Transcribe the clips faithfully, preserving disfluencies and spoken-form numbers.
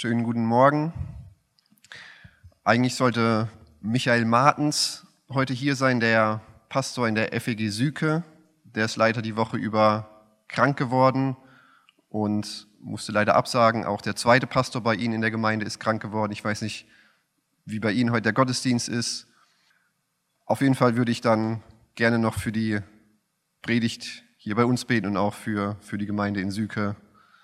Schönen guten Morgen. Eigentlich sollte Michael Martens heute hier sein, der Pastor in der F E G Süke. Der ist leider die Woche über krank geworden und musste leider absagen. Auch der zweite Pastor bei Ihnen in der Gemeinde ist krank geworden. Ich weiß nicht, wie bei Ihnen heute der Gottesdienst ist. Auf jeden Fall würde ich dann gerne noch für die Predigt hier bei uns beten und auch für, für die Gemeinde in Süke.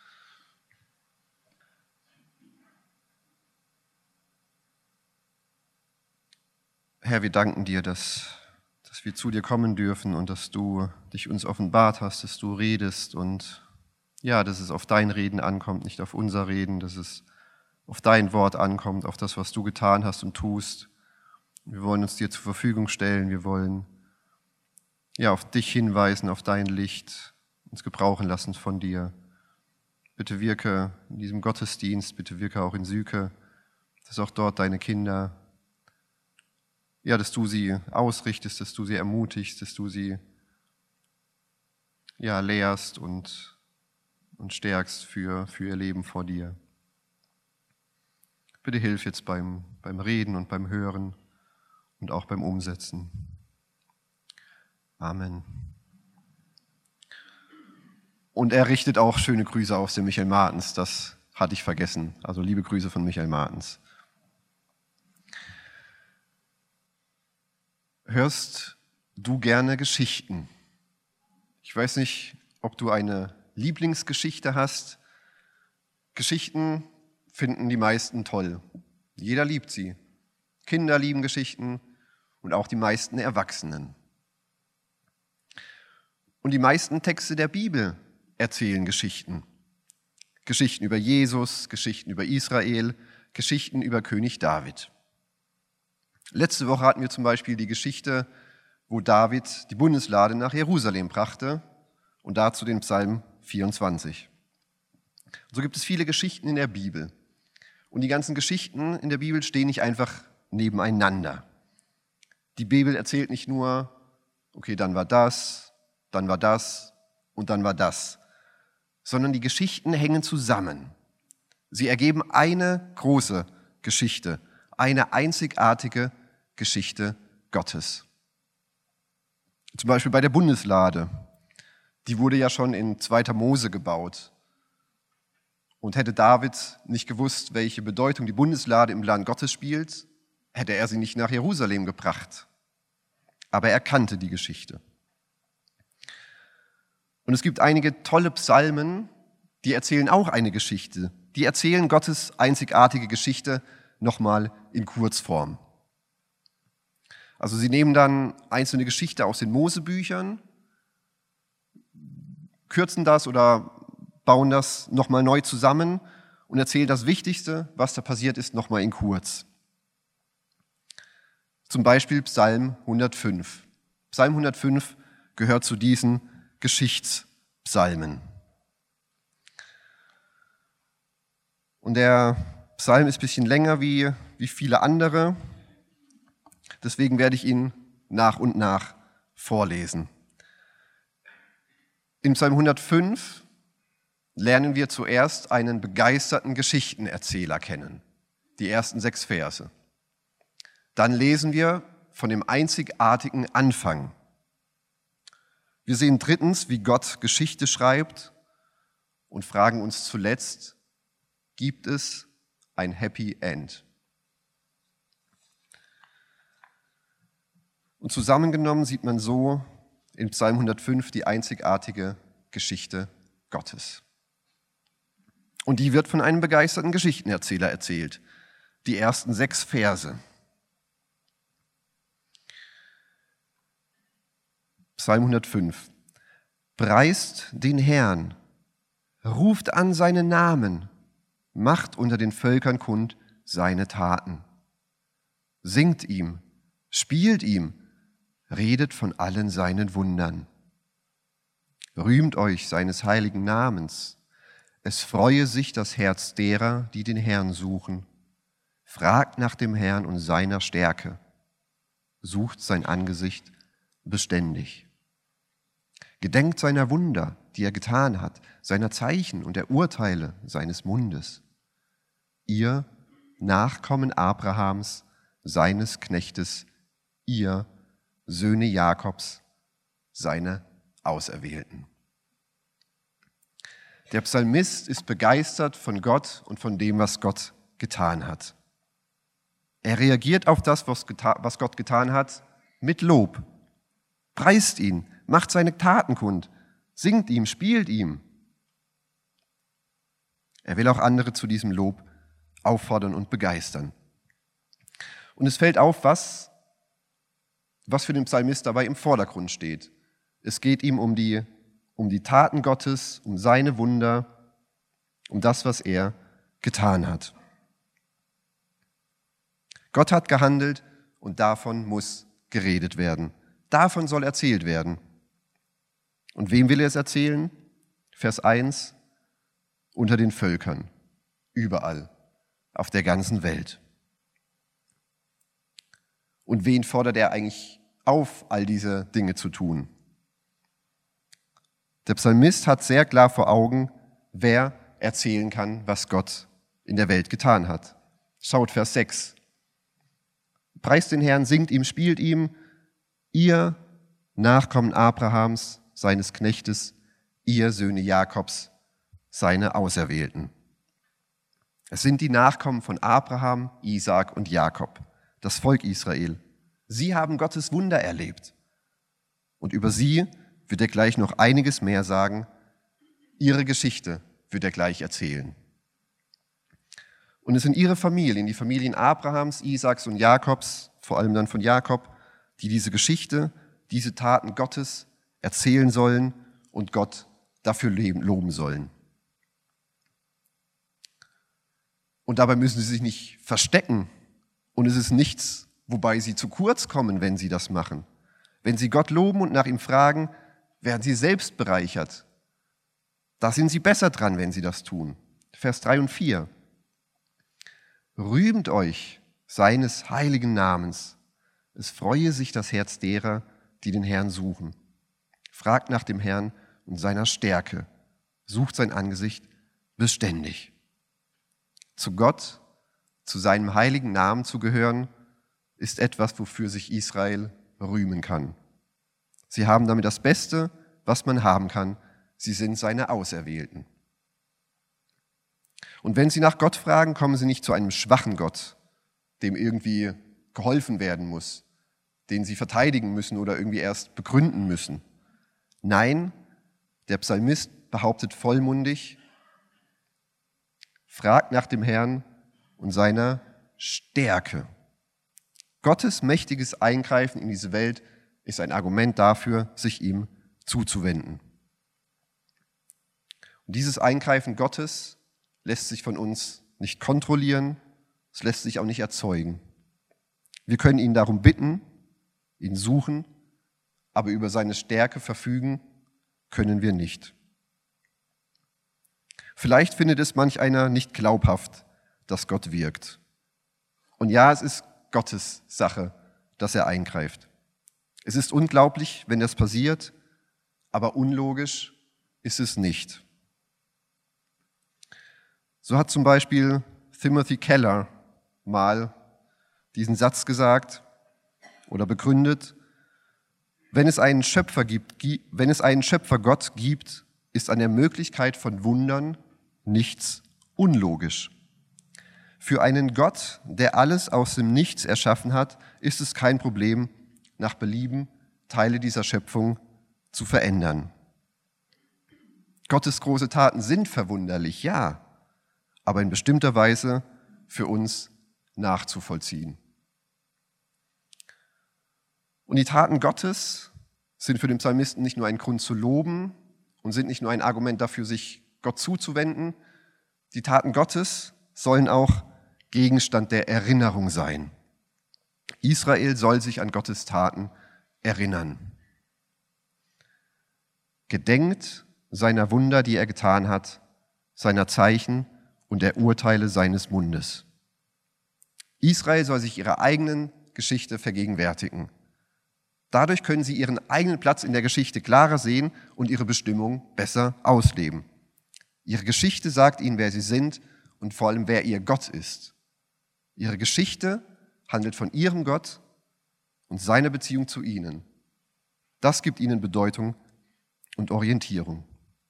Herr, wir danken dir, dass, dass wir zu dir kommen dürfen und dass du dich uns offenbart hast, dass du redest und ja, dass es auf dein Reden ankommt, nicht auf unser Reden, dass es auf dein Wort ankommt, auf das, was du getan hast und tust. Wir wollen uns dir zur Verfügung stellen, wir wollen ja auf dich hinweisen, auf dein Licht, uns gebrauchen lassen von dir. Bitte wirke in diesem Gottesdienst, bitte wirke auch in Süke, dass auch dort deine Kinder, ja, dass du sie ausrichtest, dass du sie ermutigst, dass du sie ja, lehrst und, und stärkst für, für ihr Leben vor dir. Bitte hilf jetzt beim, beim Reden und beim Hören und auch beim Umsetzen. Amen. Und er richtet auch schöne Grüße aus dem Michael Martens, das hatte ich vergessen. Also liebe Grüße von Michael Martens. Hörst du gerne Geschichten? Ich weiß nicht, ob du eine Lieblingsgeschichte hast. Geschichten finden die meisten toll. Jeder liebt sie. Kinder lieben Geschichten und auch die meisten Erwachsenen. Und die meisten Texte der Bibel erzählen Geschichten. Geschichten über Jesus, Geschichten über Israel, Geschichten über König David. Letzte Woche hatten wir zum Beispiel die Geschichte, wo David die Bundeslade nach Jerusalem brachte und dazu den Psalm vierundzwanzig. So gibt es viele Geschichten in der Bibel. Und die ganzen Geschichten in der Bibel stehen nicht einfach nebeneinander. Die Bibel erzählt nicht nur, okay, dann war das, dann war das und dann war das, sondern die Geschichten hängen zusammen. Sie ergeben eine große Geschichte, eine einzigartige Geschichte Gottes. Zum Beispiel bei der Bundeslade. Die wurde ja schon in zweiter Mose gebaut. Und hätte David nicht gewusst, welche Bedeutung die Bundeslade im Plan Gottes spielt, hätte er sie nicht nach Jerusalem gebracht. Aber er kannte die Geschichte. Und es gibt einige tolle Psalmen, die erzählen auch eine Geschichte. Die erzählen Gottes einzigartige Geschichte nochmal in Kurzform. Also sie nehmen dann einzelne Geschichten aus den Mosebüchern, kürzen das oder bauen das nochmal neu zusammen und erzählen das Wichtigste, was da passiert ist, nochmal in kurz. Zum Beispiel Psalm hundertfünf. Psalm hundertfünf gehört zu diesen Geschichtspsalmen. Und der Psalm ist ein bisschen länger wie, wie viele andere. Deswegen werde ich ihn nach und nach vorlesen. In Psalm hundertfünf lernen wir zuerst einen begeisterten Geschichtenerzähler kennen. Die ersten sechs Verse. Dann lesen wir von dem einzigartigen Anfang. Wir sehen drittens, wie Gott Geschichte schreibt und fragen uns zuletzt, gibt es ein Happy End? Und zusammengenommen sieht man so in Psalm hundertfünf die einzigartige Geschichte Gottes. Und die wird von einem begeisterten Geschichtenerzähler erzählt. Die ersten sechs Verse. Psalm hundertfünf. Preist den Herrn, ruft an seinen Namen, macht unter den Völkern kund seine Taten. Singt ihm, spielt ihm, redet von allen seinen Wundern. Rühmt euch seines heiligen Namens. Es freue sich das Herz derer, die den Herrn suchen. Fragt nach dem Herrn und seiner Stärke. Sucht sein Angesicht beständig. Gedenkt seiner Wunder, die er getan hat, seiner Zeichen und der Urteile seines Mundes. ihr Nachkommen Abrahams, seines Knechtes, ihr Söhne Jakobs, seine Auserwählten. Der Psalmist ist begeistert von Gott und von dem, was Gott getan hat. Er reagiert auf das, was Gott getan hat, mit Lob, preist ihn, macht seine Taten kund, singt ihm, spielt ihm. Er will auch andere zu diesem Lob auffordern und begeistern. Und es fällt auf, was, was für den Psalmist dabei im Vordergrund steht. Es geht ihm um die, um die Taten Gottes, um seine Wunder, um das, was er getan hat. Gott hat gehandelt und davon muss geredet werden. Davon soll erzählt werden. Und wem will er es erzählen? Vers eins, unter den Völkern, überall, auf der ganzen Welt. Und wen fordert er eigentlich auf, all diese Dinge zu tun? Der Psalmist hat sehr klar vor Augen, wer erzählen kann, was Gott in der Welt getan hat. Schaut Vers sechs. Preist den Herrn, singt ihm, spielt ihm, ihr Nachkommen Abrahams, seines Knechtes, ihr Söhne Jakobs, seine Auserwählten. Es sind die Nachkommen von Abraham, Isaak und Jakob, das Volk Israel. Sie haben Gottes Wunder erlebt. Und über sie wird er gleich noch einiges mehr sagen. Ihre Geschichte wird er gleich erzählen. Und es sind ihre Familien, die Familien Abrahams, Isaaks und Jakobs, vor allem dann von Jakob, die diese Geschichte, diese Taten Gottes erzählen sollen und Gott dafür loben sollen. Und dabei müssen sie sich nicht verstecken. Und es ist nichts, wobei sie zu kurz kommen, wenn sie das machen. Wenn sie Gott loben und nach ihm fragen, werden sie selbst bereichert. Da sind sie besser dran, wenn sie das tun. Vers drei und vier. Rühmt euch seines heiligen Namens. Es freue sich das Herz derer, die den Herrn suchen. Fragt nach dem Herrn und seiner Stärke. Sucht sein Angesicht beständig. Zu Gott, zu seinem heiligen Namen zu gehören, ist etwas, wofür sich Israel rühmen kann. Sie haben damit das Beste, was man haben kann. Sie sind seine Auserwählten. Und wenn sie nach Gott fragen, kommen sie nicht zu einem schwachen Gott, dem irgendwie geholfen werden muss, den sie verteidigen müssen oder irgendwie erst begründen müssen. Nein, der Psalmist behauptet vollmundig, fragt nach dem Herrn und seiner Stärke. Gottes mächtiges Eingreifen in diese Welt ist ein Argument dafür, sich ihm zuzuwenden. Und dieses Eingreifen Gottes lässt sich von uns nicht kontrollieren, es lässt sich auch nicht erzeugen. Wir können ihn darum bitten, ihn suchen, aber über seine Stärke verfügen können wir nicht. Vielleicht findet es manch einer nicht glaubhaft, dass Gott wirkt. Und ja, es ist Gottes Sache, dass er eingreift. Es ist unglaublich, wenn das passiert, aber unlogisch ist es nicht. So hat zum Beispiel Timothy Keller mal diesen Satz gesagt oder begründet: Wenn es einen Schöpfer gibt, wenn es einen Schöpfer Gott gibt, ist an der Möglichkeit von Wundern nichts unlogisch. Für einen Gott, der alles aus dem Nichts erschaffen hat, ist es kein Problem, nach Belieben Teile dieser Schöpfung zu verändern. Gottes große Taten sind verwunderlich, ja, aber in bestimmter Weise für uns nachzuvollziehen. Und die Taten Gottes sind für den Psalmisten nicht nur ein Grund zu loben und sind nicht nur ein Argument dafür, sich Gott zuzuwenden. Die Taten Gottes sollen auch Gegenstand der Erinnerung sein. Israel soll sich an Gottes Taten erinnern. Gedenkt seiner Wunder, die er getan hat, seiner Zeichen und der Urteile seines Mundes. Israel soll sich ihrer eigenen Geschichte vergegenwärtigen. Dadurch können sie ihren eigenen Platz in der Geschichte klarer sehen und ihre Bestimmung besser ausleben. Ihre Geschichte sagt ihnen, wer sie sind und vor allem, wer ihr Gott ist. Ihre Geschichte handelt von ihrem Gott und seiner Beziehung zu ihnen. Das gibt ihnen Bedeutung und Orientierung.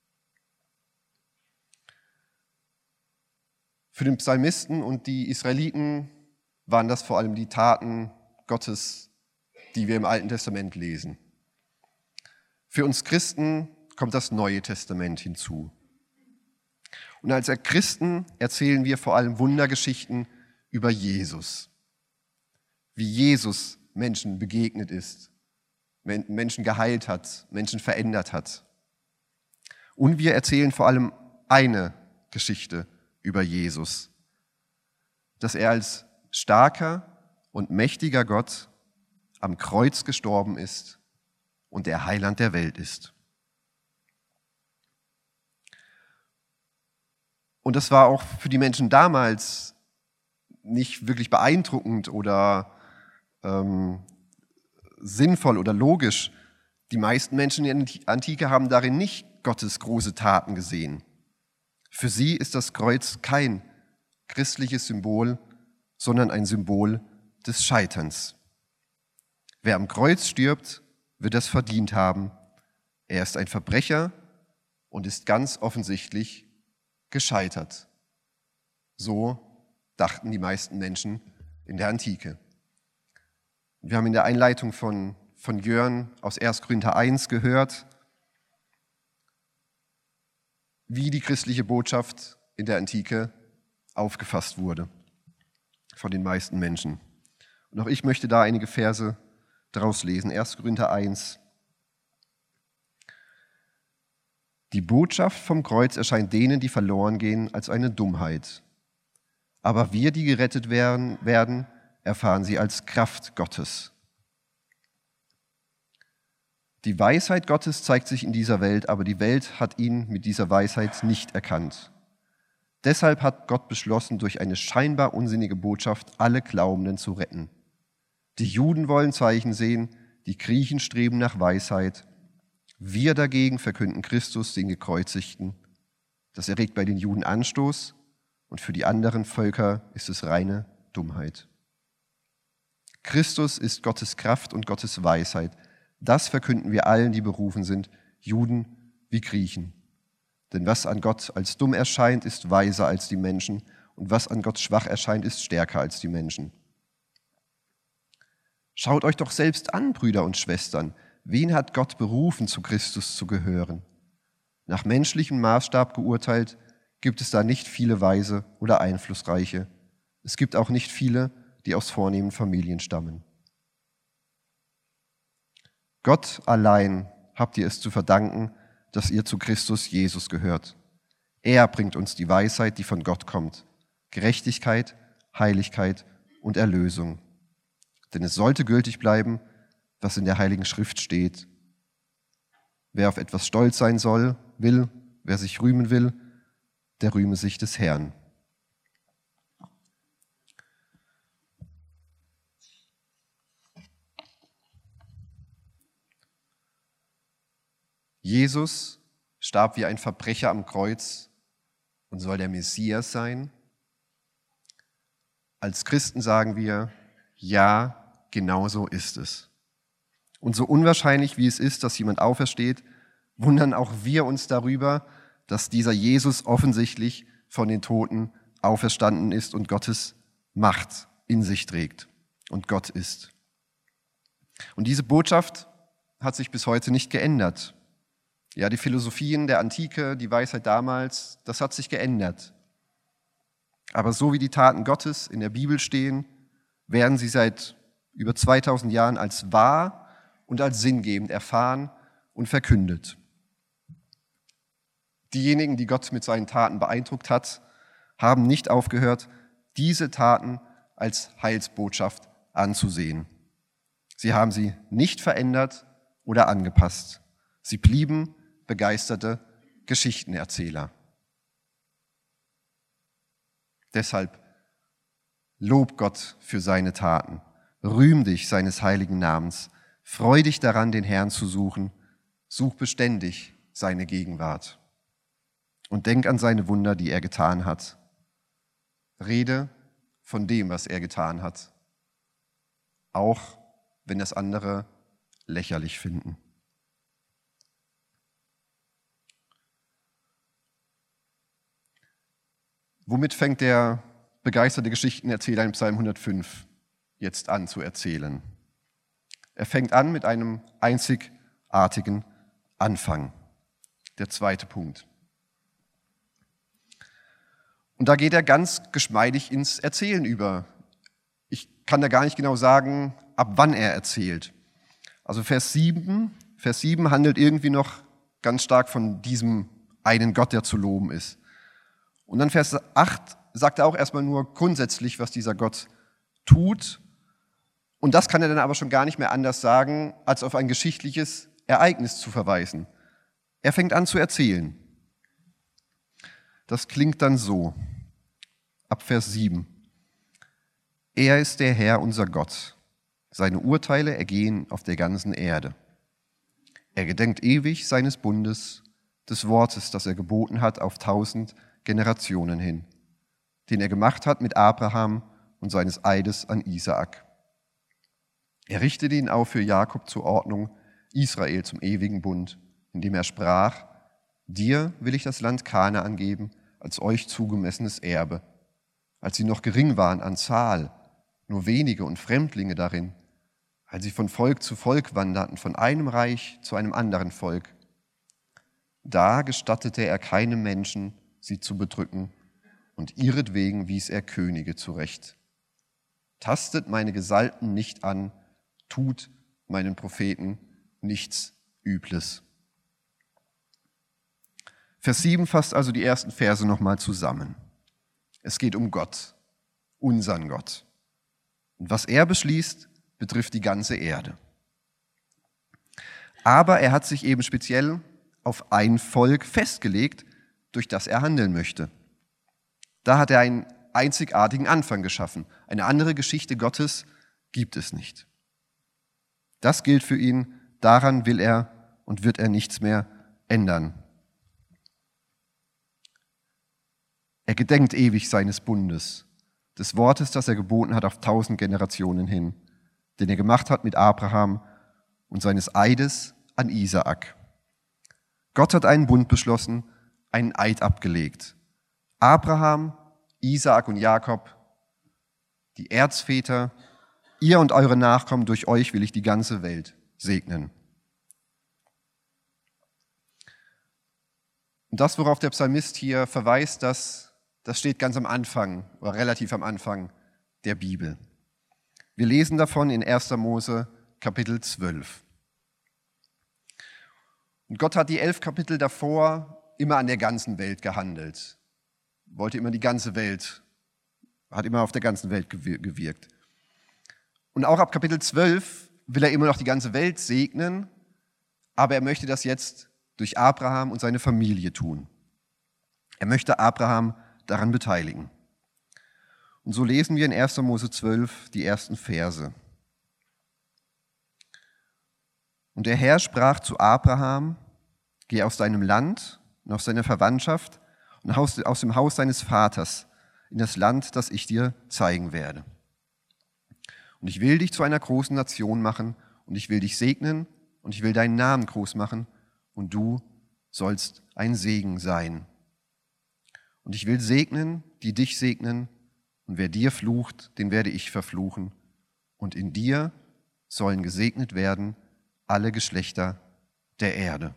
Für den Psalmisten und die Israeliten waren das vor allem die Taten Gottes, die wir im Alten Testament lesen. Für uns Christen kommt das Neue Testament hinzu. Und als Christen erzählen wir vor allem Wundergeschichten über Jesus. Wie Jesus Menschen begegnet ist, Menschen geheilt hat, Menschen verändert hat. Und wir erzählen vor allem eine Geschichte über Jesus, dass er als starker und mächtiger Gott am Kreuz gestorben ist und der Heiland der Welt ist. Und das war auch für die Menschen damals nicht wirklich beeindruckend oder ähm, sinnvoll oder logisch. Die meisten Menschen in der Antike haben darin nicht Gottes große Taten gesehen. Für sie ist das Kreuz kein christliches Symbol, sondern ein Symbol des Scheiterns. Wer am Kreuz stirbt, wird es verdient haben. Er ist ein Verbrecher und ist ganz offensichtlich gescheitert. So dachten die meisten Menschen in der Antike. Wir haben in der Einleitung von, von Jörn aus erster Korinther eins gehört, wie die christliche Botschaft in der Antike aufgefasst wurde von den meisten Menschen. Und auch ich möchte da einige Verse daraus lesen. erster Korinther eins. Die Botschaft vom Kreuz erscheint denen, die verloren gehen, als eine Dummheit. Aber wir, die gerettet werden, werden, erfahren sie als Kraft Gottes. Die Weisheit Gottes zeigt sich in dieser Welt, aber die Welt hat ihn mit dieser Weisheit nicht erkannt. Deshalb hat Gott beschlossen, durch eine scheinbar unsinnige Botschaft alle Glaubenden zu retten. Die Juden wollen Zeichen sehen, die Griechen streben nach Weisheit. Wir dagegen verkünden Christus, den Gekreuzigten. Das erregt bei den Juden Anstoß und für die anderen Völker ist es reine Dummheit. Christus ist Gottes Kraft und Gottes Weisheit. Das verkünden wir allen, die berufen sind, Juden wie Griechen. Denn was an Gott als dumm erscheint, ist weiser als die Menschen, und was an Gott schwach erscheint, ist stärker als die Menschen. Schaut euch doch selbst an, Brüder und Schwestern. Wen hat Gott berufen, zu Christus zu gehören? Nach menschlichem Maßstab geurteilt, gibt es da nicht viele Weise oder Einflussreiche. Es gibt auch nicht viele, die aus vornehmen Familien stammen. Gott allein habt ihr es zu verdanken, dass ihr zu Christus Jesus gehört. Er bringt uns die Weisheit, die von Gott kommt, Gerechtigkeit, Heiligkeit und Erlösung. Denn es sollte gültig bleiben, was in der Heiligen Schrift steht. Wer auf etwas stolz sein soll, will, wer sich rühmen will, der rühme sich des Herrn. Jesus starb wie ein Verbrecher am Kreuz und soll der Messias sein. Als Christen sagen wir, ja, genau so ist es. Und so unwahrscheinlich wie es ist, dass jemand aufersteht, wundern auch wir uns darüber, dass dieser Jesus offensichtlich von den Toten auferstanden ist und Gottes Macht in sich trägt und Gott ist. Und diese Botschaft hat sich bis heute nicht geändert. Ja, die Philosophien der Antike, die Weisheit damals, das hat sich geändert. Aber so wie die Taten Gottes in der Bibel stehen, werden sie seit über zweitausend Jahren als wahr und als sinngebend erfahren und verkündet. Diejenigen, die Gott mit seinen Taten beeindruckt hat, haben nicht aufgehört, diese Taten als Heilsbotschaft anzusehen. Sie haben sie nicht verändert oder angepasst. Sie blieben begeisterte Geschichtenerzähler. Deshalb lob Gott für seine Taten, rühm dich seines heiligen Namens, freu dich daran, den Herrn zu suchen, such beständig seine Gegenwart und denk an seine Wunder, die er getan hat. rede von dem, was er getan hat, auch wenn das andere lächerlich finden. Womit fängt der begeisterte Geschichtenerzähler in Psalm hundertfünf jetzt an zu erzählen? Er fängt an mit einem einzigartigen Anfang. Der zweite Punkt. Und da geht er ganz geschmeidig ins Erzählen über. Ich kann da gar nicht genau sagen, ab wann er erzählt. Also Vers sieben, Vers sieben handelt irgendwie noch ganz stark von diesem einen Gott, der zu loben ist. Und dann Vers acht sagt er auch erstmal nur grundsätzlich, was dieser Gott tut. Und das kann er dann aber schon gar nicht mehr anders sagen, als auf ein geschichtliches Ereignis zu verweisen. Er fängt an zu erzählen. Das klingt dann so, ab Vers sieben. Er ist der Herr, unser Gott. Seine Urteile ergehen auf der ganzen Erde. Er gedenkt ewig seines Bundes, des Wortes, das er geboten hat auf tausend Generationen hin, den er gemacht hat mit Abraham und seines Eides an Isaak. Er richtete ihn auf für Jakob zur Ordnung, Israel zum ewigen Bund, indem er sprach: Dir will ich das Land Kanaan geben, als euch zugemessenes Erbe. Als sie noch gering waren an Zahl, nur wenige und Fremdlinge darin, als sie von Volk zu Volk wanderten, von einem Reich zu einem anderen Volk. Da gestattete er keinem Menschen, sie zu bedrücken, und ihretwegen wies er Könige zurecht. Tastet meine Gesalbten nicht an, tut meinen Propheten nichts Übles. Vers sieben fasst also die ersten Verse nochmal zusammen. Es geht um Gott, unseren Gott. Und was er beschließt, betrifft die ganze Erde. Aber er hat sich eben speziell auf ein Volk festgelegt, durch das er handeln möchte. Da hat er einen einzigartigen Anfang geschaffen. Eine andere Geschichte Gottes gibt es nicht. Das gilt für ihn, daran will er und wird er nichts mehr ändern. Er gedenkt ewig seines Bundes, des Wortes, das er geboten hat auf tausend Generationen hin, den er gemacht hat mit Abraham und seines Eides an Isaak. Gott hat einen Bund beschlossen, einen Eid abgelegt. Abraham, Isaak und Jakob, die Erzväter, ihr und eure Nachkommen, durch euch will ich die ganze Welt segnen. Und das, worauf der Psalmist hier verweist, das, das steht ganz am Anfang oder relativ am Anfang der Bibel. Wir lesen davon in erster Mose Kapitel zwölf. Und Gott hat die elf Kapitel davor immer an der ganzen Welt gehandelt. Wollte immer die ganze Welt, hat immer auf der ganzen Welt gewirkt. Und auch ab Kapitel zwölf will er immer noch die ganze Welt segnen, aber er möchte das jetzt durch Abraham und seine Familie tun. Er möchte Abraham daran beteiligen. Und so lesen wir in erster Mose zwölf die ersten Verse. Und der Herr sprach zu Abraham: Geh aus deinem Land und aus deiner Verwandtschaft und aus dem Haus deines Vaters in das Land, das ich dir zeigen werde. Und ich will dich zu einer großen Nation machen und ich will dich segnen und ich will deinen Namen groß machen und du sollst ein Segen sein. Und ich will segnen, die dich segnen, und wer dir flucht, den werde ich verfluchen. Und in dir sollen gesegnet werden alle Geschlechter der Erde.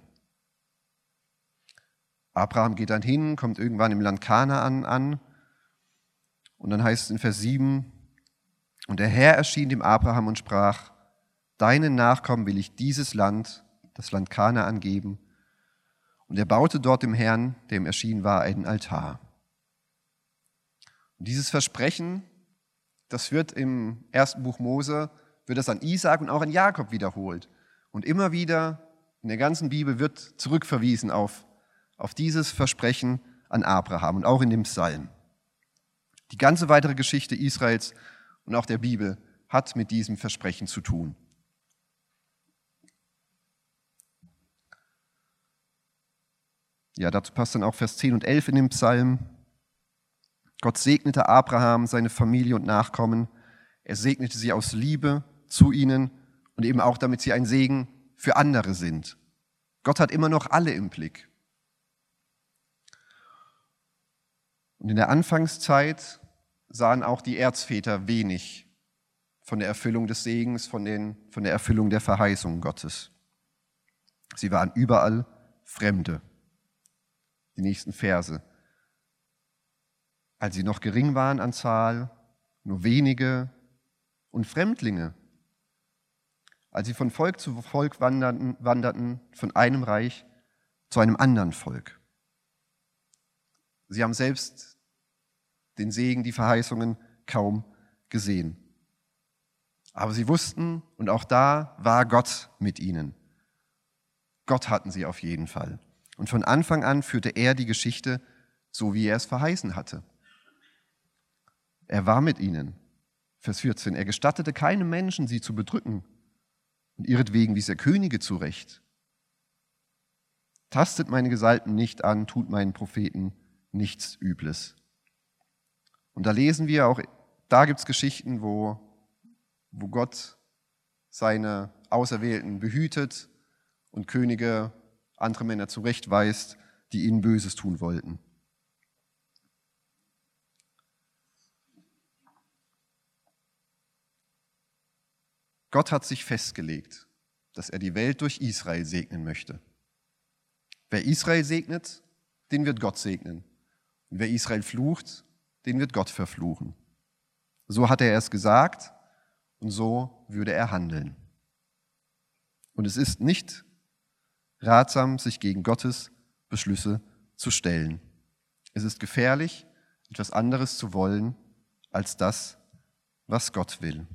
Abraham geht dann hin, kommt irgendwann im Land Kanaan an. Und dann heißt es in Vers sieben, und der Herr erschien dem Abraham und sprach: Deinen Nachkommen will ich dieses Land, das Land Kanaan, geben. Und er baute dort dem Herrn, der ihm erschienen war, einen Altar. Und dieses Versprechen, das wird im ersten Buch Mose, wird das an Isaak und auch an Jakob wiederholt. Und immer wieder in der ganzen Bibel wird zurückverwiesen auf, auf dieses Versprechen an Abraham und auch in dem Psalm. Die ganze weitere Geschichte Israels und auch der Bibel hat mit diesem Versprechen zu tun. Ja, dazu passt dann auch Vers zehn und elf in dem Psalm. Gott segnete Abraham, seine Familie und Nachkommen. Er segnete sie aus Liebe zu ihnen und eben auch, damit sie ein Segen für andere sind. Gott hat immer noch alle im Blick. Und in der Anfangszeit sahen auch die Erzväter wenig von der Erfüllung des Segens, von, den, von der Erfüllung der Verheißungen Gottes. Sie waren überall Fremde. Die nächsten Verse. Als sie noch gering waren an Zahl, nur wenige und Fremdlinge. Als sie von Volk zu Volk wanderten, wanderten, von einem Reich zu einem anderen Volk. Sie haben selbst den Segen, die Verheißungen kaum gesehen. Aber sie wussten, und auch da war Gott mit ihnen. Gott hatten sie auf jeden Fall. Und von Anfang an führte er die Geschichte so, wie er es verheißen hatte. Er war mit ihnen. Vers vierzehn. Er gestattete keinem Menschen, sie zu bedrücken. Und ihretwegen wies er Könige zurecht. Tastet meine Gesalbten nicht an, tut meinen Propheten nichts Übles. Und da lesen wir auch, da gibt es Geschichten, wo, wo Gott seine Auserwählten behütet und Könige, andere Männer zurechtweist, die ihnen Böses tun wollten. Gott hat sich festgelegt, dass er die Welt durch Israel segnen möchte. Wer Israel segnet, den wird Gott segnen. Und wer Israel flucht, den wird Gott verfluchen. So hat er es gesagt und so würde er handeln. Und es ist nicht ratsam, sich gegen Gottes Beschlüsse zu stellen. Es ist gefährlich, etwas anderes zu wollen als das, was Gott will.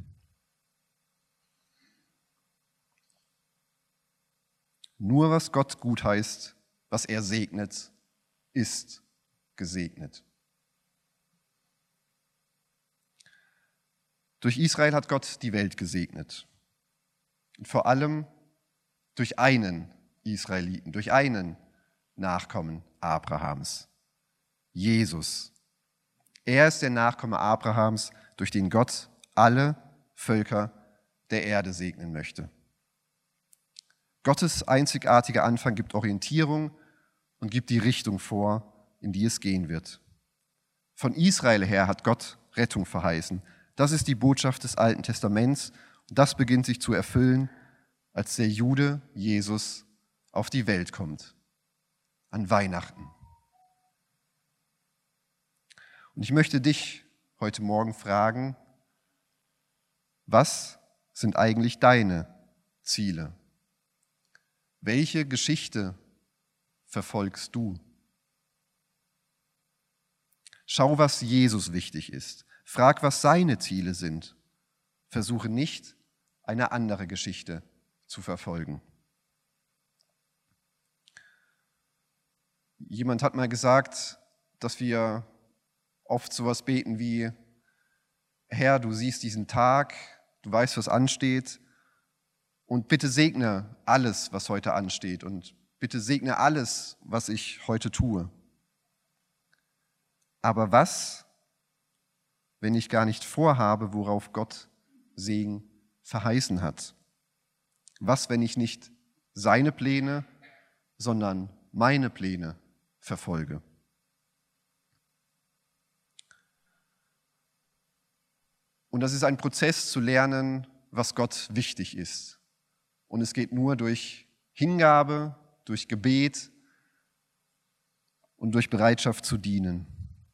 Nur was Gott gut heißt, was er segnet, ist gesegnet. Durch Israel hat Gott die Welt gesegnet. Und vor allem durch einen Israeliten, durch einen Nachkommen Abrahams, Jesus. Er ist der Nachkomme Abrahams, durch den Gott alle Völker der Erde segnen möchte. Gottes einzigartiger Anfang gibt Orientierung und gibt die Richtung vor, in die es gehen wird. Von Israel her hat Gott Rettung verheißen. Das ist die Botschaft des Alten Testaments und das beginnt sich zu erfüllen, als der Jude Jesus auf die Welt kommt, an Weihnachten. Und ich möchte dich heute Morgen fragen, was sind eigentlich deine Ziele? Welche Geschichte verfolgst du? Schau, was Jesus wichtig ist. Frag, was seine Ziele sind. Versuche nicht, eine andere Geschichte zu verfolgen. Jemand hat mal gesagt, dass wir oft sowas beten wie: Herr, du siehst diesen Tag, du weißt, was ansteht, und bitte segne alles, was heute ansteht, und bitte segne alles, was ich heute tue. Aber was, wenn ich gar nicht vorhabe, worauf Gott Segen verheißen hat? Was, wenn ich nicht seine Pläne, sondern meine Pläne verfolge? Und das ist ein Prozess zu lernen, was Gott wichtig ist. Und es geht nur durch Hingabe, durch Gebet und durch Bereitschaft zu dienen.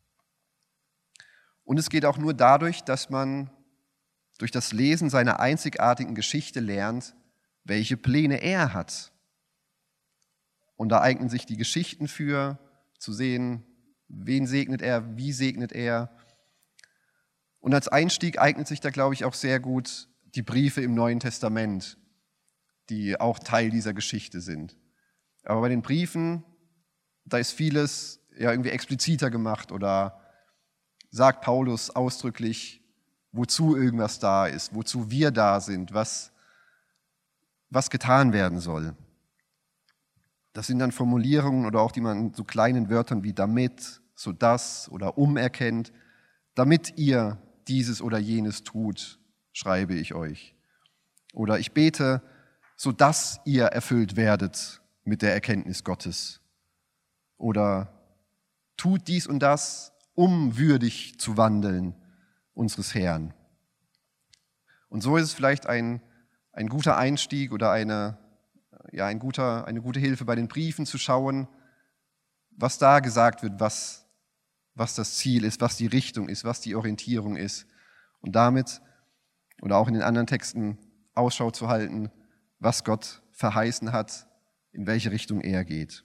Und es geht auch nur dadurch, dass man durch das Lesen seiner einzigartigen Geschichte lernt, welche Pläne er hat. Und da eignen sich die Geschichten für, zu sehen, wen segnet er, wie segnet er. Und als Einstieg eignet sich da, glaube ich, auch sehr gut die Briefe im Neuen Testament, die auch Teil dieser Geschichte sind. Aber bei den Briefen, da ist vieles ja irgendwie expliziter gemacht oder sagt Paulus ausdrücklich, wozu irgendwas da ist, wozu wir da sind, was, was getan werden soll. Das sind dann Formulierungen oder auch die man in so kleinen Wörtern wie damit, so dass oder umerkennt, damit ihr dieses oder jenes tut, schreibe ich euch. Oder ich bete, so dass ihr erfüllt werdet mit der Erkenntnis Gottes. Oder tut dies und das, um würdig zu wandeln unseres Herrn. Und so ist es vielleicht ein, ein guter Einstieg oder eine, ja, ein guter, eine gute Hilfe bei den Briefen zu schauen, was da gesagt wird, was, was das Ziel ist, was die Richtung ist, was die Orientierung ist. Und damit oder auch in den anderen Texten Ausschau zu halten, was Gott verheißen hat, in welche Richtung er geht.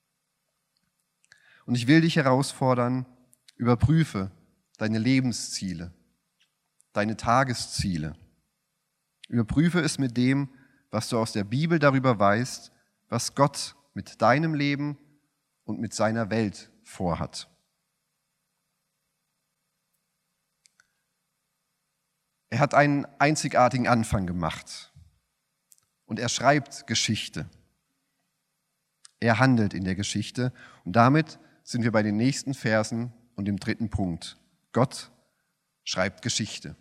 Und ich will dich herausfordern, überprüfe deine Lebensziele, deine Tagesziele. Überprüfe es mit dem, was du aus der Bibel darüber weißt, was Gott mit deinem Leben und mit seiner Welt vorhat. Er hat einen einzigartigen Anfang gemacht und er schreibt Geschichte. Er handelt in der Geschichte und damit sind wir bei den nächsten Versen und dem dritten Punkt. Gott schreibt Geschichte.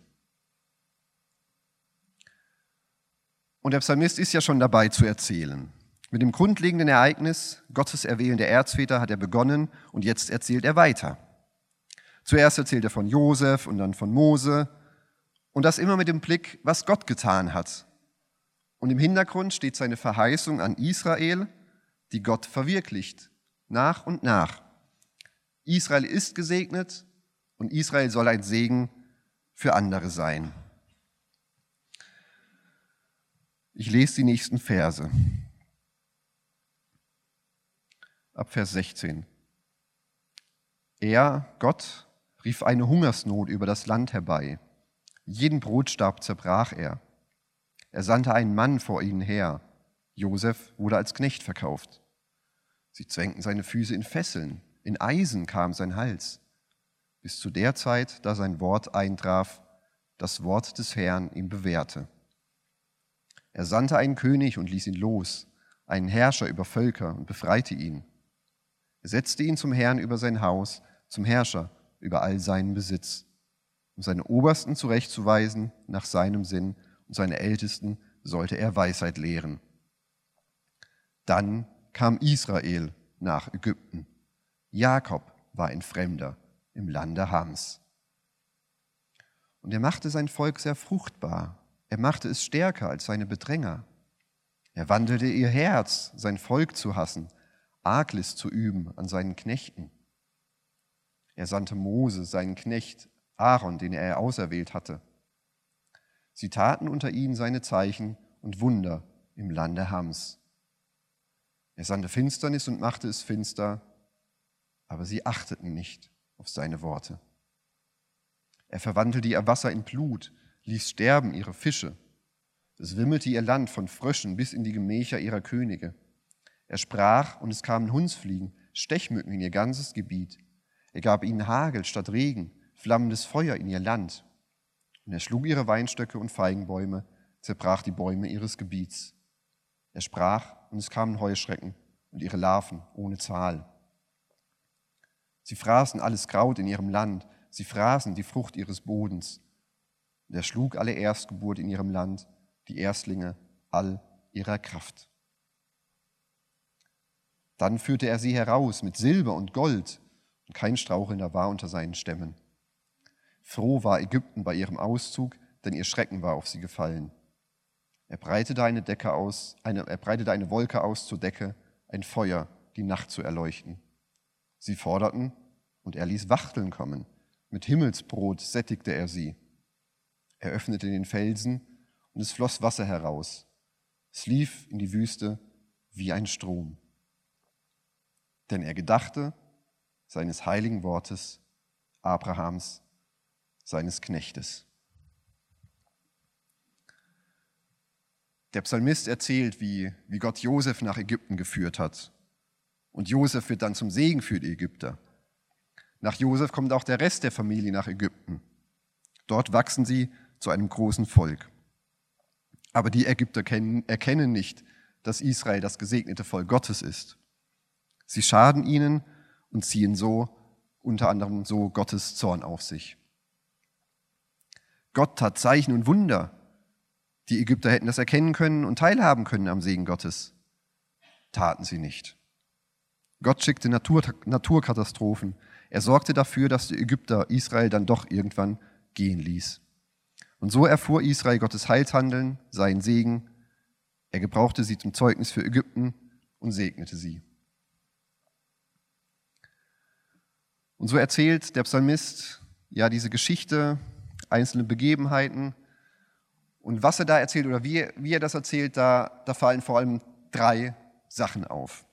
Und der Psalmist ist ja schon dabei zu erzählen. Mit dem grundlegenden Ereignis, Gottes Erwählen der Erzväter, hat er begonnen und jetzt erzählt er weiter. Zuerst erzählt er von Josef und dann von Mose und das immer mit dem Blick, was Gott getan hat. Und im Hintergrund steht seine Verheißung an Israel, die Gott verwirklicht, nach und nach. Israel ist gesegnet und Israel soll ein Segen für andere sein. Ich lese die nächsten Verse. Ab Vers sechzehn. Er, Gott, rief eine Hungersnot über das Land herbei. Jeden Brotstab zerbrach er. Er sandte einen Mann vor ihnen her. Josef wurde als Knecht verkauft. Sie zwängten seine Füße in Fesseln. In Eisen kam sein Hals. Bis zu der Zeit, da sein Wort eintraf, das Wort des Herrn ihm bewährte. Er sandte einen König und ließ ihn los, einen Herrscher über Völker und befreite ihn. Er setzte ihn zum Herrn über sein Haus, zum Herrscher über all seinen Besitz, um seine Obersten zurechtzuweisen nach seinem Sinn und seine Ältesten sollte er Weisheit lehren. Dann kam Israel nach Ägypten. Jakob war ein Fremder im Lande Hams. Und er machte sein Volk sehr fruchtbar. Er machte es stärker als seine Bedränger. Er wandelte ihr Herz, sein Volk zu hassen, Arglist zu üben an seinen Knechten. Er sandte Mose, seinen Knecht, Aaron, den er auserwählt hatte. Sie taten unter ihnen seine Zeichen und Wunder im Lande Hams. Er sandte Finsternis und machte es finster, aber sie achteten nicht auf seine Worte. Er verwandelte ihr Wasser in Blut, ließ sterben ihre Fische. Es wimmelte ihr Land von Fröschen bis in die Gemächer ihrer Könige. Er sprach, und es kamen Hundsfliegen, Stechmücken in ihr ganzes Gebiet. Er gab ihnen Hagel statt Regen, flammendes Feuer in ihr Land. Und er schlug ihre Weinstöcke und Feigenbäume, zerbrach die Bäume ihres Gebiets. Er sprach, und es kamen Heuschrecken und ihre Larven ohne Zahl. Sie fraßen alles Kraut in ihrem Land, sie fraßen die Frucht ihres Bodens. Und er schlug alle Erstgeburt in ihrem Land, die Erstlinge all ihrer Kraft. Dann führte er sie heraus mit Silber und Gold, und kein Strauchelnder war unter seinen Stämmen. Froh war Ägypten bei ihrem Auszug, denn ihr Schrecken war auf sie gefallen. Er breitete eine Decke aus, eine, er breitete eine Wolke aus zur Decke, ein Feuer, die Nacht zu erleuchten. Sie forderten, und er ließ Wachteln kommen. Mit Himmelsbrot sättigte er sie. Er öffnete den Felsen, und es floss Wasser heraus. Es lief in die Wüste wie ein Strom. Denn er gedachte seines heiligen Wortes, Abrahams, seines Knechtes. Der Psalmist erzählt, wie, wie Gott Josef nach Ägypten geführt hat. Und Josef wird dann zum Segen für die Ägypter. Nach Josef kommt auch der Rest der Familie nach Ägypten. Dort wachsen sie zu einem großen Volk. Aber die Ägypter kennen, erkennen nicht, dass Israel das gesegnete Volk Gottes ist. Sie schaden ihnen und ziehen so unter anderem so Gottes Zorn auf sich. Gott tat Zeichen und Wunder. Die Ägypter hätten das erkennen können und teilhaben können am Segen Gottes. Taten sie nicht. Gott schickte Natur, Naturkatastrophen. Er sorgte dafür, dass die Ägypter Israel dann doch irgendwann gehen ließ. Und so erfuhr Israel Gottes Heilshandeln, seinen Segen. Er gebrauchte sie zum Zeugnis für Ägypten und segnete sie. Und so erzählt der Psalmist ja diese Geschichte, einzelne Begebenheiten. Und was er da erzählt oder wie, wie er das erzählt, da, da fallen vor allem drei Sachen auf.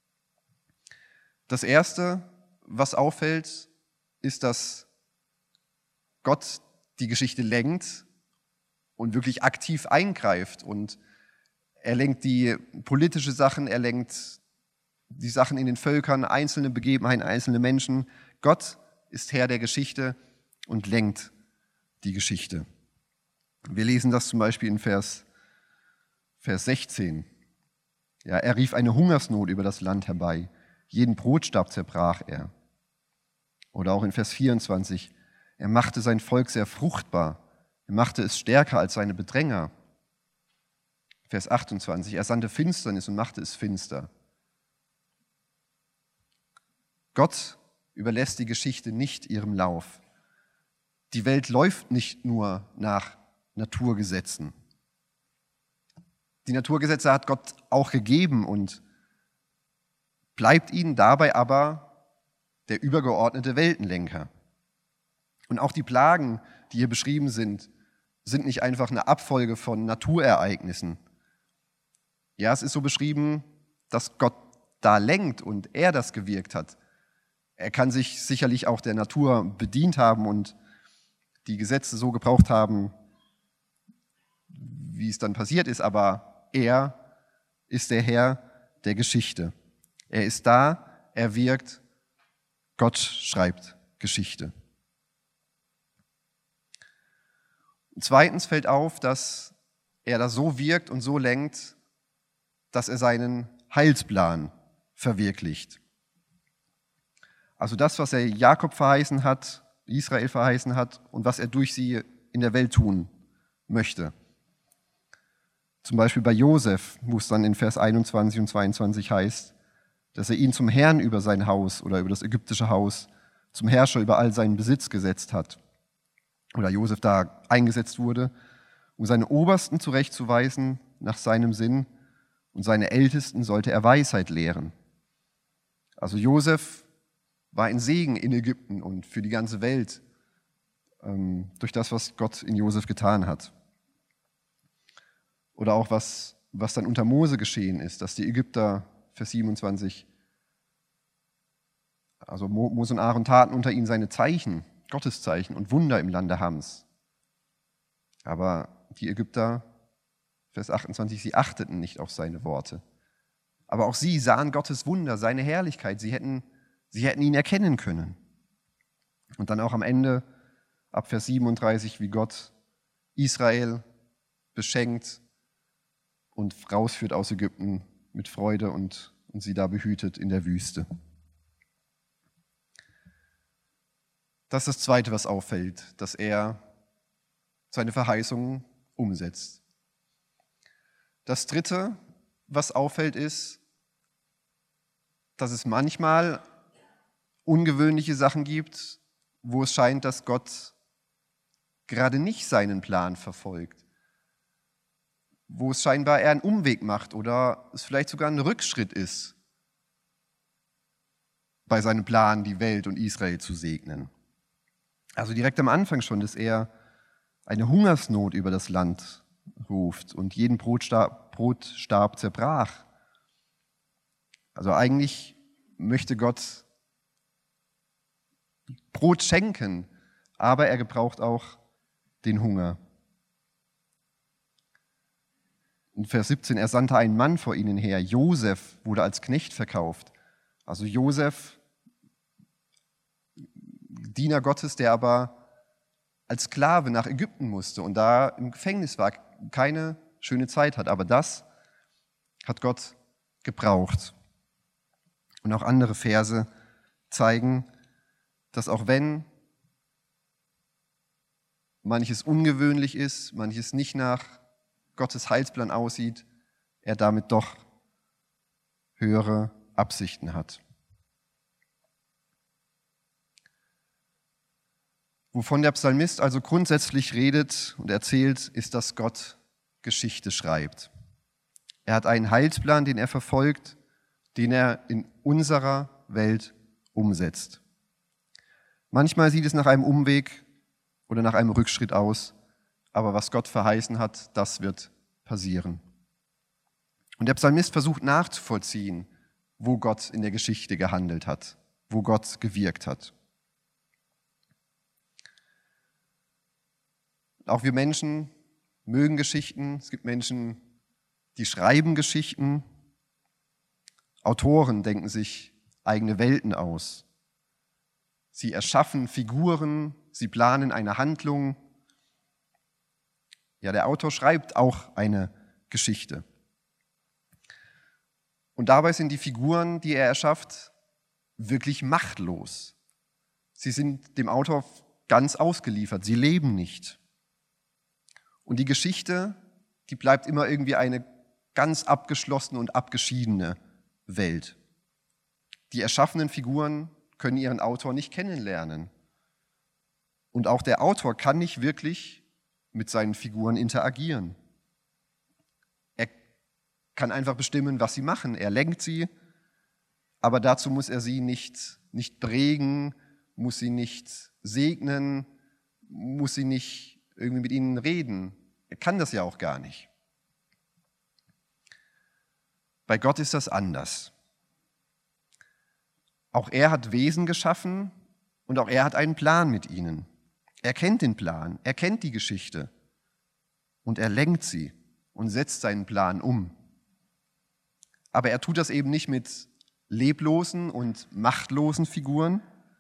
Das Erste, was auffällt, ist, dass Gott die Geschichte lenkt und wirklich aktiv eingreift. Und er lenkt die politische Sachen, er lenkt die Sachen in den Völkern, einzelne Begebenheiten, einzelne Menschen. Gott ist Herr der Geschichte und lenkt die Geschichte. Wir lesen das zum Beispiel in Vers, Vers sechzehn. Ja, er rief eine Hungersnot über das Land herbei. Jeden Brotstab zerbrach er. Oder auch in Vers vierundzwanzig. Er machte sein Volk sehr fruchtbar. Er machte es stärker als seine Bedränger. Vers achtundzwanzig. Er sandte Finsternis und machte es finster. Gott überlässt die Geschichte nicht ihrem Lauf. Die Welt läuft nicht nur nach Naturgesetzen. Die Naturgesetze hat Gott auch gegeben und bleibt ihnen dabei aber der übergeordnete Weltenlenker. Und auch die Plagen, die hier beschrieben sind, sind nicht einfach eine Abfolge von Naturereignissen. Ja, es ist so beschrieben, dass Gott da lenkt und er das gewirkt hat. Er kann sich sicherlich auch der Natur bedient haben und die Gesetze so gebraucht haben, wie es dann passiert ist, aber er ist der Herr der Geschichte. Er ist da, er wirkt, Gott schreibt Geschichte. Und zweitens fällt auf, dass er da so wirkt und so lenkt, dass er seinen Heilsplan verwirklicht. Also das, was er Jakob verheißen hat, Israel verheißen hat und was er durch sie in der Welt tun möchte. Zum Beispiel bei Josef, wo es dann in Vers einundzwanzig und zweiundzwanzig heißt, dass er ihn zum Herrn über sein Haus oder über das ägyptische Haus, zum Herrscher über all seinen Besitz gesetzt hat. Oder Josef da eingesetzt wurde, um seine Obersten zurechtzuweisen nach seinem Sinn und seine Ältesten sollte er Weisheit lehren. Also Josef war ein Segen in Ägypten und für die ganze Welt ähm, durch das, was Gott in Josef getan hat. Oder auch was, was dann unter Mose geschehen ist, dass die Ägypter, Vers siebenundzwanzig, also Mose und Aaron taten unter ihnen seine Zeichen, Gotteszeichen und Wunder im Lande Hams. Aber die Ägypter, Vers achtundzwanzig, sie achteten nicht auf seine Worte. Aber auch sie sahen Gottes Wunder, seine Herrlichkeit. Sie hätten, sie hätten ihn erkennen können. Und dann auch am Ende, ab Vers siebenunddreißig, wie Gott Israel beschenkt und rausführt aus Ägypten mit Freude und, und sie da behütet in der Wüste. Das ist das Zweite, was auffällt, dass er seine Verheißungen umsetzt. Das Dritte, was auffällt, ist, dass es manchmal ungewöhnliche Sachen gibt, wo es scheint, dass Gott gerade nicht seinen Plan verfolgt, wo es scheinbar eher einen Umweg macht oder es vielleicht sogar ein Rückschritt ist, bei seinem Plan, die Welt und Israel zu segnen. Also direkt am Anfang schon, dass er eine Hungersnot über das Land ruft und jeden Brotstab, Brotstab zerbrach. Also eigentlich möchte Gott Brot schenken, aber er gebraucht auch den Hunger. In Vers siebzehn, er sandte einen Mann vor ihnen her. Josef wurde als Knecht verkauft. Also Josef, Diener Gottes, der aber als Sklave nach Ägypten musste und da im Gefängnis war, keine schöne Zeit hat. Aber das hat Gott gebraucht. Und auch andere Verse zeigen, dass auch wenn manches ungewöhnlich ist, manches nicht nach Gottes Heilsplan aussieht, er damit doch höhere Absichten hat. Wovon der Psalmist also grundsätzlich redet und erzählt, ist, dass Gott Geschichte schreibt. Er hat einen Heilsplan, den er verfolgt, den er in unserer Welt umsetzt. Manchmal sieht es nach einem Umweg oder nach einem Rückschritt aus, aber was Gott verheißen hat, das wird passieren. Und der Psalmist versucht nachzuvollziehen, wo Gott in der Geschichte gehandelt hat, wo Gott gewirkt hat. Auch wir Menschen mögen Geschichten. Es gibt Menschen, die schreiben Geschichten. Autoren denken sich eigene Welten aus. Sie erschaffen Figuren, sie planen eine Handlung. Ja, der Autor schreibt auch eine Geschichte. Und dabei sind die Figuren, die er erschafft, wirklich machtlos. Sie sind dem Autor ganz ausgeliefert, sie leben nicht. Und die Geschichte, die bleibt immer irgendwie eine ganz abgeschlossene und abgeschiedene Welt. Die erschaffenen Figuren können ihren Autor nicht kennenlernen. Und auch der Autor kann nicht wirklich mit seinen Figuren interagieren. Er kann einfach bestimmen, was sie machen. Er lenkt sie, aber dazu muss er sie nicht, nicht prägen, muss sie nicht segnen, muss sie nicht irgendwie mit ihnen reden. Er kann das ja auch gar nicht. Bei Gott ist das anders. Auch er hat Wesen geschaffen und auch er hat einen Plan mit ihnen. Er kennt den Plan, er kennt die Geschichte und er lenkt sie und setzt seinen Plan um. Aber er tut das eben nicht mit leblosen und machtlosen Figuren.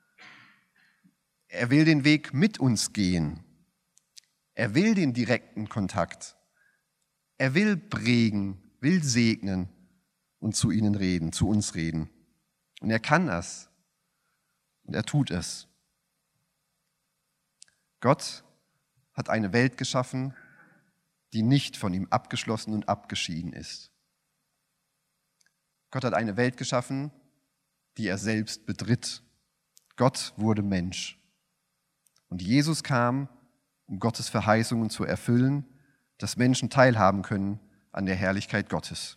Er will den Weg mit uns gehen. Er will den direkten Kontakt. Er will prägen, will segnen und zu ihnen reden, zu uns reden. Und er kann das. Und er tut es. Gott hat eine Welt geschaffen, die nicht von ihm abgeschlossen und abgeschieden ist. Gott hat eine Welt geschaffen, die er selbst betritt. Gott wurde Mensch. Und Jesus kam, um Gottes Verheißungen zu erfüllen, dass Menschen teilhaben können an der Herrlichkeit Gottes.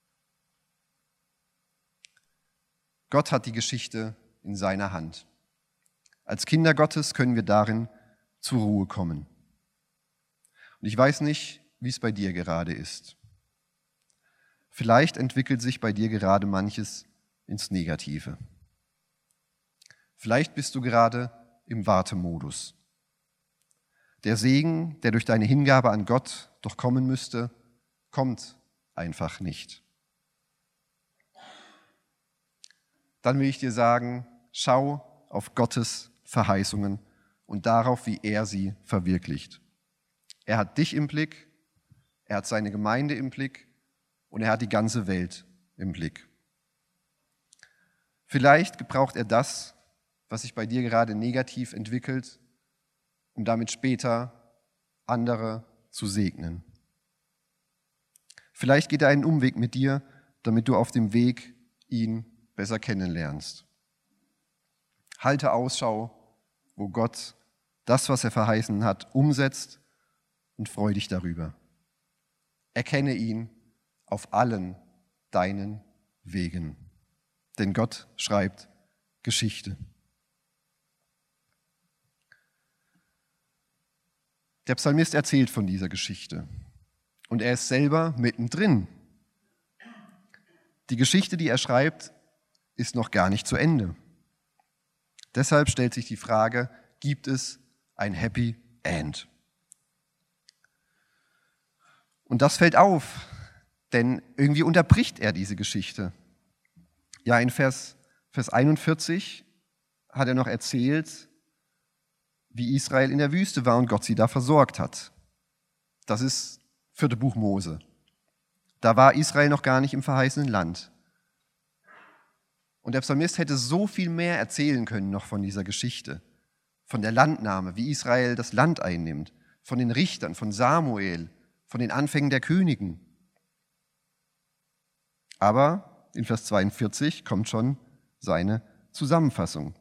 Gott hat die Geschichte in seiner Hand. Als Kinder Gottes können wir darin zur Ruhe kommen. Und ich weiß nicht, wie es bei dir gerade ist. Vielleicht entwickelt sich bei dir gerade manches ins Negative. Vielleicht bist du gerade im Wartemodus. Der Segen, der durch deine Hingabe an Gott doch kommen müsste, kommt einfach nicht. Dann will ich dir sagen, schau auf Gottes Verheißungen und darauf, wie er sie verwirklicht. Er hat dich im Blick, er hat seine Gemeinde im Blick und er hat die ganze Welt im Blick. Vielleicht gebraucht er das, was sich bei dir gerade negativ entwickelt, um damit später andere zu segnen. Vielleicht geht er einen Umweg mit dir, damit du auf dem Weg ihn besser kennenlernst. Halte Ausschau, wo Gott das, was er verheißen hat, umsetzt und freu dich darüber. Erkenne ihn auf allen deinen Wegen, denn Gott schreibt Geschichte. Der Psalmist erzählt von dieser Geschichte und er ist selber mittendrin. Die Geschichte, die er schreibt, ist noch gar nicht zu Ende. Deshalb stellt sich die Frage, gibt es ein Happy End? Und das fällt auf, denn irgendwie unterbricht er diese Geschichte. Ja, in Vers, Vers einundvierzig hat er noch erzählt, wie Israel in der Wüste war und Gott sie da versorgt hat. Das ist vierte Buch Mose. Da war Israel noch gar nicht im verheißenen Land. Und der Psalmist hätte so viel mehr erzählen können noch von dieser Geschichte, von der Landnahme, wie Israel das Land einnimmt, von den Richtern, von Samuel, von den Anfängen der Königen. Aber in Vers zweiundvierzig kommt schon seine Zusammenfassung.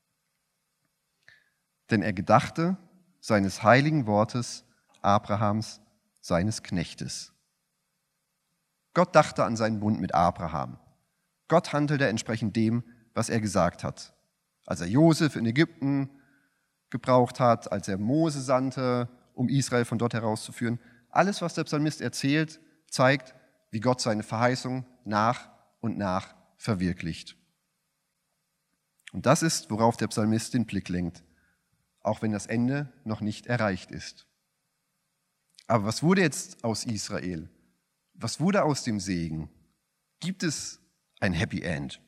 Denn er gedachte seines heiligen Wortes Abrahams, seines Knechtes. Gott dachte an seinen Bund mit Abraham. Gott handelte entsprechend dem, was er gesagt hat. Als er Josef in Ägypten gebraucht hat, als er Mose sandte, um Israel von dort herauszuführen. Alles, was der Psalmist erzählt, zeigt, wie Gott seine Verheißung nach und nach verwirklicht. Und das ist, worauf der Psalmist den Blick lenkt, auch wenn das Ende noch nicht erreicht ist. Aber was wurde jetzt aus Israel? Was wurde aus dem Segen? Gibt es ein Happy End?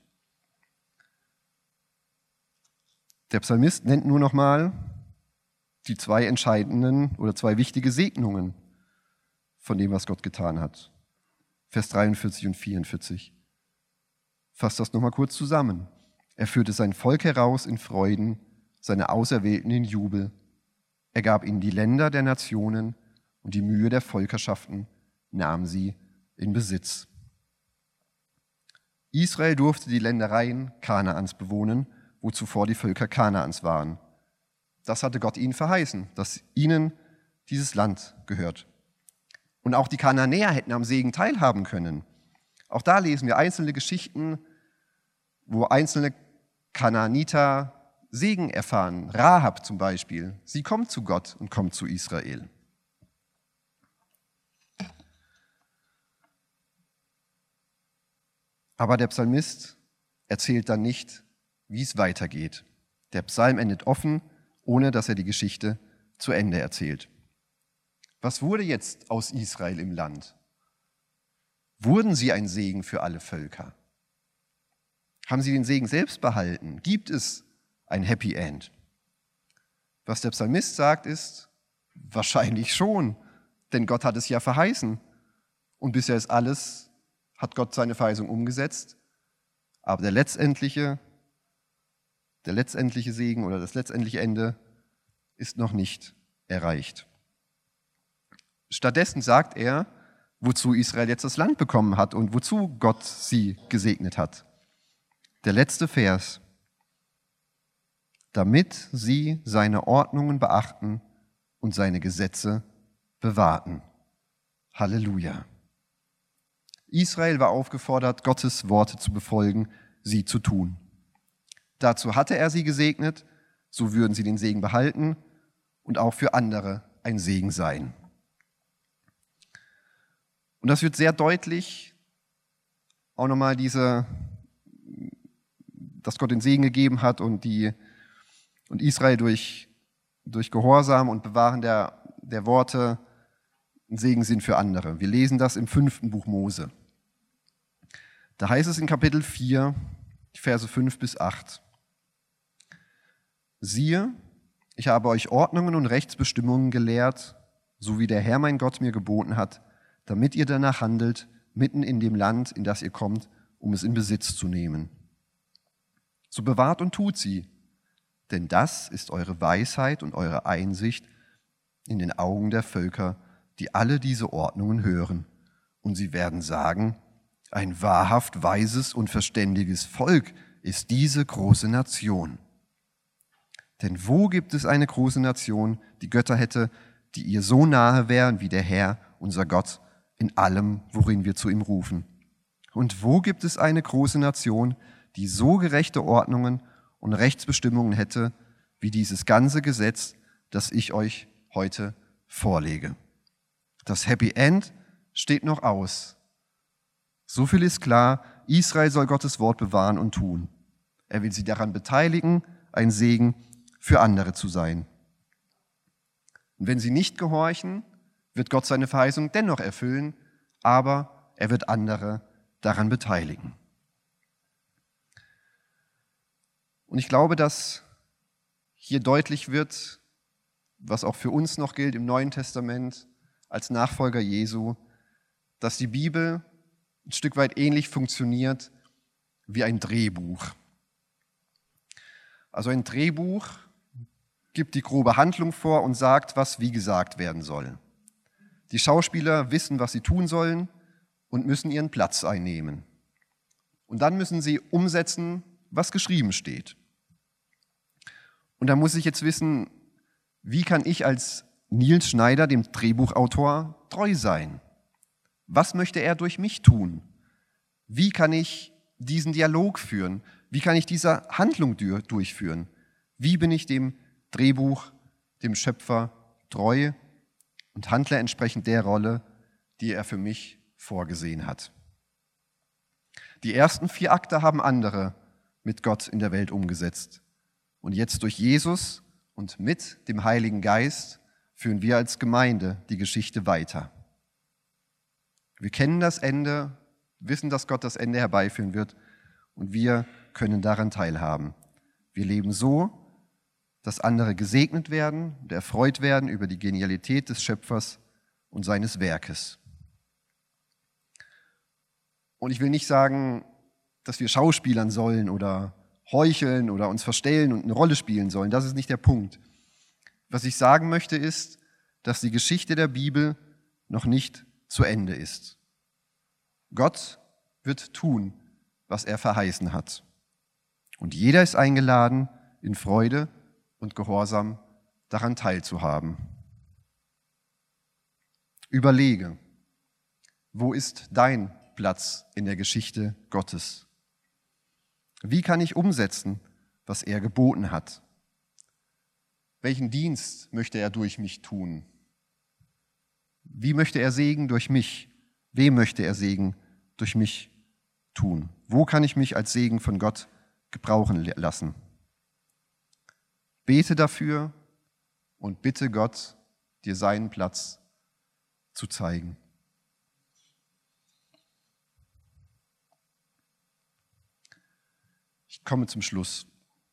Der Psalmist nennt nur noch mal die zwei entscheidenden oder zwei wichtige Segnungen von dem, was Gott getan hat. Vers dreiundvierzig und vierundvierzig. Fasst das nochmal kurz zusammen. Er führte sein Volk heraus in Freuden, seine Auserwählten in Jubel. Er gab ihnen die Länder der Nationen und die Mühe der Völkerschaften nahm sie in Besitz. Israel durfte die Ländereien Kanaans bewohnen, wo zuvor die Völker Kanaans waren. Das hatte Gott ihnen verheißen, dass ihnen dieses Land gehört. Und auch die Kananäer hätten am Segen teilhaben können. Auch da lesen wir einzelne Geschichten, wo einzelne Kanaaniter Segen erfahren. Rahab zum Beispiel. Sie kommt zu Gott und kommt zu Israel. Aber der Psalmist erzählt dann nicht, wie es weitergeht. Der Psalm endet offen, ohne dass er die Geschichte zu Ende erzählt. Was wurde jetzt aus Israel im Land? Wurden sie ein Segen für alle Völker? Haben sie den Segen selbst behalten? Gibt es ein Happy End? Was der Psalmist sagt ist, wahrscheinlich schon, denn Gott hat es ja verheißen. Und bisher ist alles, hat Gott seine Verheißung umgesetzt. Aber der letztendliche, der letztendliche Segen oder das letztendliche Ende ist noch nicht erreicht. Stattdessen sagt er, wozu Israel jetzt das Land bekommen hat und wozu Gott sie gesegnet hat. Der letzte Vers. Damit sie seine Ordnungen beachten und seine Gesetze bewahrten. Halleluja. Israel war aufgefordert, Gottes Worte zu befolgen, sie zu tun. Dazu hatte er sie gesegnet, so würden sie den Segen behalten und auch für andere ein Segen sein. Und das wird sehr deutlich, auch nochmal diese, dass Gott den Segen gegeben hat und, die, und Israel durch, durch Gehorsam und Bewahren der, der Worte ein Segen sind für andere. Wir lesen das im fünften Buch Mose. Da heißt es in Kapitel vier, Verse fünf bis acht. Siehe, ich habe euch Ordnungen und Rechtsbestimmungen gelehrt, so wie der Herr mein Gott mir geboten hat, damit ihr danach handelt, mitten in dem Land, in das ihr kommt, um es in Besitz zu nehmen. So bewahrt und tut sie, denn das ist eure Weisheit und eure Einsicht in den Augen der Völker, die alle diese Ordnungen hören. Und sie werden sagen, ein wahrhaft weises und verständiges Volk ist diese große Nation. Denn wo gibt es eine große Nation, die Götter hätte, die ihr so nahe wären wie der Herr, unser Gott, in allem, worin wir zu ihm rufen? Und wo gibt es eine große Nation, die so gerechte Ordnungen und Rechtsbestimmungen hätte, wie dieses ganze Gesetz, das ich euch heute vorlege? Das Happy End steht noch aus. So viel ist klar, Israel soll Gottes Wort bewahren und tun. Er will sie daran beteiligen, ein Segen für andere zu sein. Und wenn sie nicht gehorchen, wird Gott seine Verheißung dennoch erfüllen, aber er wird andere daran beteiligen. Und ich glaube, dass hier deutlich wird, was auch für uns noch gilt im Neuen Testament als Nachfolger Jesu, dass die Bibel ein Stück weit ähnlich funktioniert wie ein Drehbuch. Also ein Drehbuch gibt die grobe Handlung vor und sagt, was wie gesagt werden soll. Die Schauspieler wissen, was sie tun sollen und müssen ihren Platz einnehmen. Und dann müssen sie umsetzen, was geschrieben steht. Und da muss ich jetzt wissen, wie kann ich als Nils Schneider, dem Drehbuchautor, treu sein? Was möchte er durch mich tun? Wie kann ich diesen Dialog führen? Wie kann ich diese Handlung durchführen? Wie bin ich dem Drehbuch, dem Schöpfer treu und handle entsprechend der Rolle, die er für mich vorgesehen hat? Die ersten vier Akte haben andere mit Gott in der Welt umgesetzt. Und jetzt durch Jesus und mit dem Heiligen Geist führen wir als Gemeinde die Geschichte weiter. Wir kennen das Ende, wissen, dass Gott das Ende herbeiführen wird und wir können daran teilhaben. Wir leben so, dass andere gesegnet werden und erfreut werden über die Genialität des Schöpfers und seines Werkes. Und ich will nicht sagen, dass wir schauspielern sollen oder heucheln oder uns verstellen und eine Rolle spielen sollen. Das ist nicht der Punkt. Was ich sagen möchte ist, dass die Geschichte der Bibel noch nicht zu Ende ist. Gott wird tun, was er verheißen hat. Und jeder ist eingeladen, in Freude und Gehorsam daran teilzuhaben. Überlege, wo ist dein Platz in der Geschichte Gottes? Wie kann ich umsetzen, was er geboten hat? Welchen Dienst möchte er durch mich tun? Wie möchte er Segen durch mich? Wem möchte er Segen durch mich tun? Wo kann ich mich als Segen von Gott gebrauchen lassen? Bete dafür und bitte Gott, dir seinen Platz zu zeigen. Ich komme zum Schluss.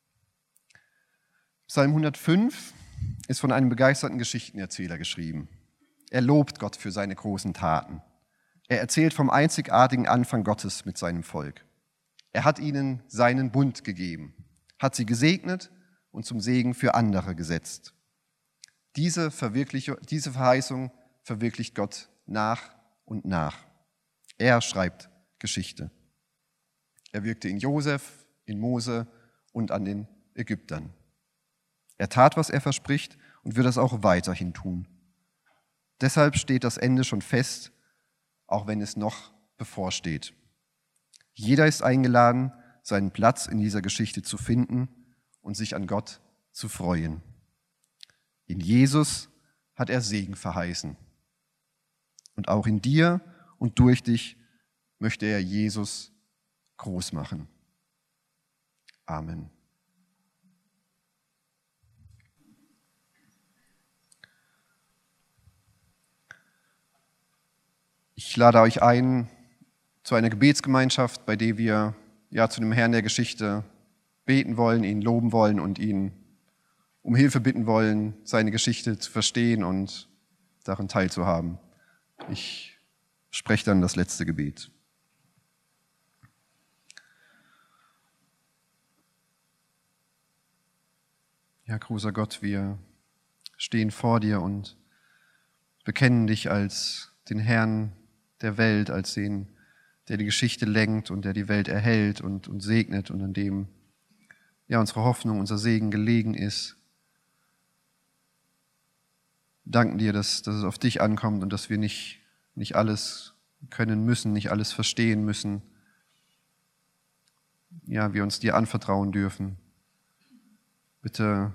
Psalm hundertfünf ist von einem begeisterten Geschichtenerzähler geschrieben. Er lobt Gott für seine großen Taten. Er erzählt vom einzigartigen Anfang Gottes mit seinem Volk. Er hat ihnen seinen Bund gegeben, hat sie gesegnet und zum Segen für andere gesetzt. Diese, diese Verheißung verwirklicht Gott nach und nach. Er schreibt Geschichte. Er wirkte in Josef, in Mose und an den Ägyptern. Er tat, was er verspricht und wird das auch weiterhin tun. Deshalb steht das Ende schon fest, auch wenn es noch bevorsteht. Jeder ist eingeladen, seinen Platz in dieser Geschichte zu finden und sich an Gott zu freuen. In Jesus hat er Segen verheißen. Und auch in dir und durch dich möchte er Jesus groß machen. Amen. Ich lade euch ein zu einer Gebetsgemeinschaft, bei der wir ja zu dem Herrn der Geschichte beten wollen, ihn loben wollen und ihn um Hilfe bitten wollen, seine Geschichte zu verstehen und daran teilzuhaben. Ich spreche dann das letzte Gebet. Ja, großer Gott, wir stehen vor dir und bekennen dich als den Herrn der Welt, als den, der die Geschichte lenkt und der die Welt erhält und, und segnet und an dem ja unsere Hoffnung, unser Segen gelegen ist. Wir danken dir, dass, dass es auf dich ankommt und dass wir nicht, nicht alles können müssen, nicht alles verstehen müssen. Ja, wir uns dir anvertrauen dürfen. Bitte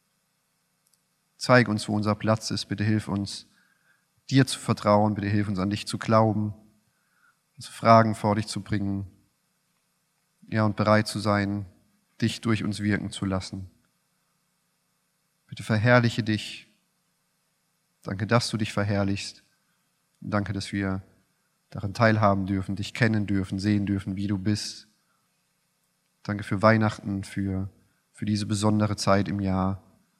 zeig uns, wo unser Platz ist. Bitte hilf uns, dir zu vertrauen. Bitte hilf uns, an dich zu glauben, unsere Fragen vor dich zu bringen. Ja, und bereit zu sein, dich durch uns wirken zu lassen. Bitte verherrliche dich. Danke, dass du dich verherrlichst. Und danke, dass wir daran teilhaben dürfen, dich kennen dürfen, sehen dürfen, wie du bist. Danke für Weihnachten, für für diese besondere Zeit im Jahr.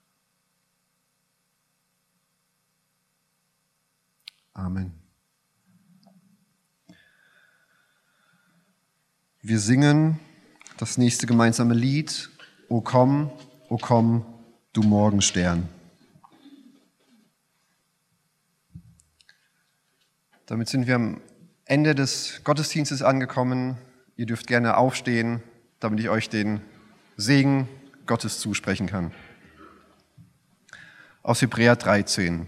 Amen. Wir singen das nächste gemeinsame Lied, O komm, o komm, du Morgenstern. Damit sind wir am Ende des Gottesdienstes angekommen. Ihr dürft gerne aufstehen, damit ich euch den Segen Gottes zusprechen kann. Aus Hebräer dreizehn.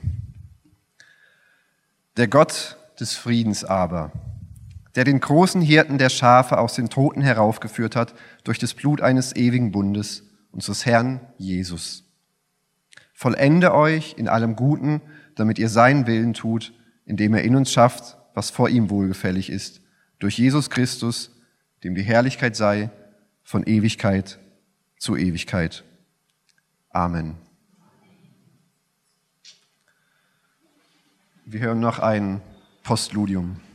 Der Gott des Friedens aber, der den großen Hirten der Schafe aus den Toten heraufgeführt hat durch das Blut eines ewigen Bundes, unseres Herrn Jesus, vollende euch in allem Guten, damit ihr seinen Willen tut, indem er in uns schafft, was vor ihm wohlgefällig ist, durch Jesus Christus, dem die Herrlichkeit sei, von Ewigkeit zu Ewigkeit. Amen. Wir hören noch ein Postludium.